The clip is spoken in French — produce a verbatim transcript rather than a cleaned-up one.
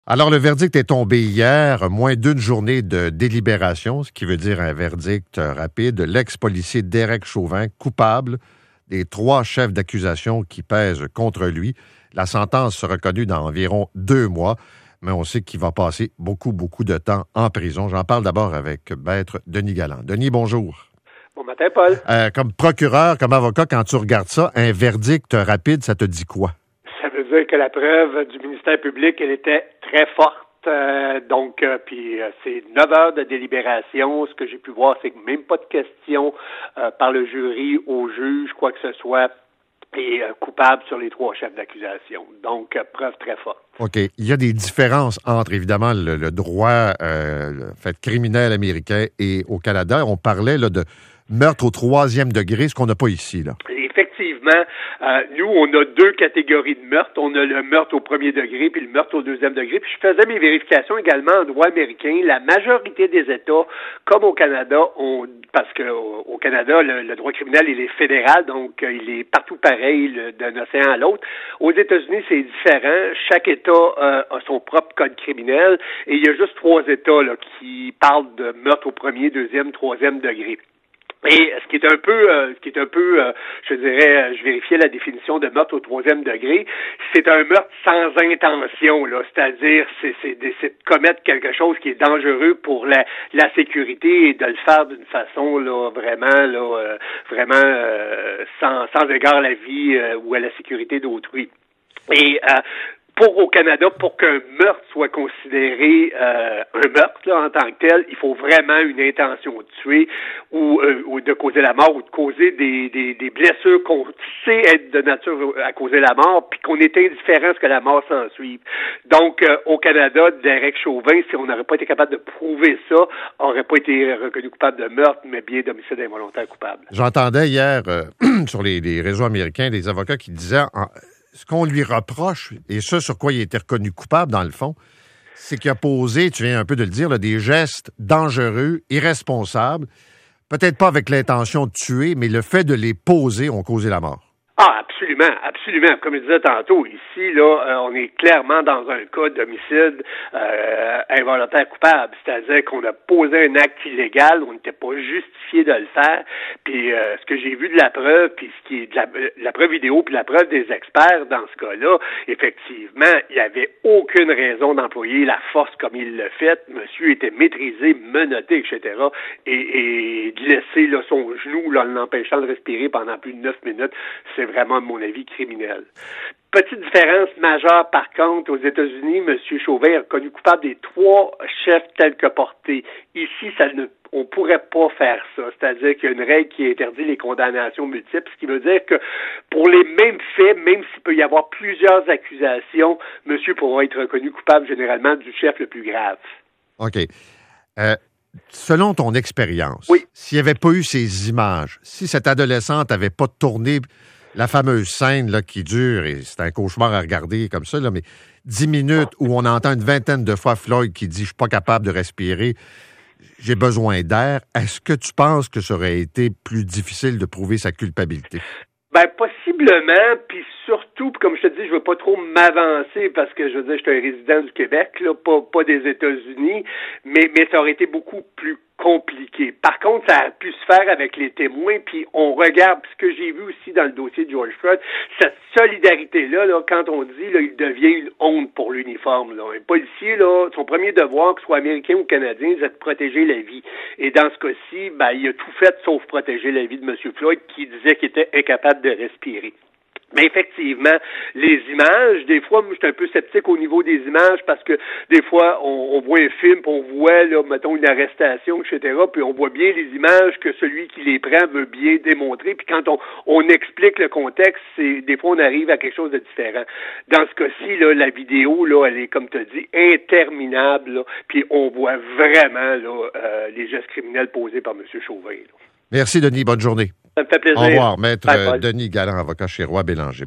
Alors, le verdict est tombé hier, moins d'une journée de délibération, ce qui veut dire un verdict rapide. L'ex-policier Derek Chauvin, coupable des trois chefs d'accusation qui pèsent contre lui. La sentence sera connue dans environ deux mois, mais on sait qu'il va passer beaucoup, beaucoup de temps en prison. J'en parle d'abord avec Maître Denis Galland. Denis, bonjour. Bon matin, Paul. Euh, comme procureur, comme avocat, quand tu regardes ça, un verdict rapide, ça te dit quoi? Ça veut dire que la preuve du ministère public, elle était très forte. Euh, donc, euh, puis euh, c'est neuf heures de délibération. Ce que j'ai pu voir, c'est que même pas de questions euh, par le jury au juge, quoi que ce soit, et euh, coupable sur les trois chefs d'accusation. Donc, euh, preuve très forte. OK. Il y a des différences entre, évidemment, le, le droit euh, le fait criminel américain et au Canada. On parlait là, de meurtre au troisième degré, ce qu'on n'a pas ici, là. Effectivement, euh, nous, on a deux catégories de meurtre. On a le meurtre au premier degré puis le meurtre au deuxième degré. Puis je faisais mes vérifications également en droit américain. La majorité des États, comme au Canada, on, parce que au, au Canada, le, le droit criminel, il est fédéral, donc euh, il est partout pareil le, d'un océan à l'autre. Aux États-Unis, c'est différent. Chaque État euh, a son propre code criminel et il y a juste trois États là, qui parlent de meurtre au premier, deuxième, troisième degré. Et ce qui est un peu, euh, ce qui est un peu, euh, je dirais, je vérifiais la définition de meurtre au troisième degré, c'est un meurtre sans intention, là, c'est-à-dire c'est, c'est, c'est de commettre quelque chose qui est dangereux pour la, la sécurité et de le faire d'une façon là vraiment là, euh, vraiment euh, sans, sans égard à la vie euh, ou à la sécurité d'autrui. Et euh, Pour au Canada, pour qu'un meurtre soit considéré euh, un meurtre là, en tant que tel, il faut vraiment une intention de tuer ou, euh, ou de causer la mort ou de causer des, des, des blessures qu'on sait être de nature à causer la mort, puis qu'on est indifférent à ce que la mort s'en suive. Donc, euh, au Canada, Derek Chauvin, si on n'aurait pas été capable de prouver ça, n'aurait pas été reconnu coupable de meurtre, mais bien d'homicide involontaire coupable. J'entendais hier euh, sur les, les réseaux américains des avocats qui disaient... En... Ce qu'on lui reproche, et ce sur quoi il a été reconnu coupable, dans le fond, c'est qu'il a posé, tu viens un peu de le dire, là, des gestes dangereux, irresponsables, peut-être pas avec l'intention de tuer, mais le fait de les poser ont causé la mort. Ah, absolument, absolument. Comme je disais tantôt, ici, là, euh, on est clairement dans un cas d'homicide euh, involontaire coupable, c'est-à-dire qu'on a posé un acte illégal, on n'était pas justifié de le faire, puis euh, ce que j'ai vu de la preuve, puis ce qui est de la, la preuve vidéo, puis la preuve des experts dans ce cas-là, effectivement, il n'y avait aucune raison d'employer la force comme il l'a fait. Monsieur était maîtrisé, menotté, et cetera, et, et de laisser là, son genou là, en l'empêchant de respirer pendant plus de neuf minutes, c'est vraiment, à mon avis, criminel. Petite différence majeure, par contre, aux États-Unis, M. Chauvin est reconnu coupable des trois chefs tels que portés. Ici, ça ne, on pourrait pas faire ça. C'est-à-dire qu'il y a une règle qui interdit les condamnations multiples, ce qui veut dire que pour les mêmes faits, même s'il peut y avoir plusieurs accusations, monsieur pourra être reconnu coupable généralement du chef le plus grave. OK. Euh, selon ton expérience, oui. S'il n'y avait pas eu ces images, si cette adolescente n'avait pas tourné la fameuse scène là, qui dure, et c'est un cauchemar à regarder comme ça, là, mais dix minutes où on entend une vingtaine de fois Floyd qui dit « Je suis pas capable de respirer, j'ai besoin d'air », est-ce que tu penses que ça aurait été plus difficile de prouver sa culpabilité? Ben, possiblement, puis surtout, comme je te dis, je veux pas trop m'avancer parce que, je veux dire, je suis un résident du Québec, là, pas, pas des États-Unis, mais, mais ça aurait été beaucoup plus compliqué. Par contre, ça a pu se faire avec les témoins, puis on regarde, ce que j'ai vu aussi dans le dossier de George Floyd, cette solidarité-là, là, quand on dit, là, il devient une honte pour l'uniforme, là. Un policier, là, son premier devoir, que ce soit américain ou canadien, c'est de protéger la vie. Et dans ce cas-ci, ben, il a tout fait sauf protéger la vie de M. Floyd, qui disait qu'il était incapable de respirer. Mais effectivement, les images, des fois, moi, je suis un peu sceptique au niveau des images parce que des fois, on, on voit un film, puis on voit, là, mettons, une arrestation, et cetera, puis on voit bien les images que celui qui les prend veut bien démontrer, puis quand on, on explique le contexte, c'est des fois, on arrive à quelque chose de différent. Dans ce cas-ci, là, la vidéo, là, elle est, comme tu as dit, interminable, là, puis on voit vraiment, là, euh, les gestes criminels posés par M. Chauvin, là. Merci, Denis. Bonne journée. Ça me fait plaisir. Au revoir, Maître Bye, Denis Galland, avocat chez Roy Bélanger.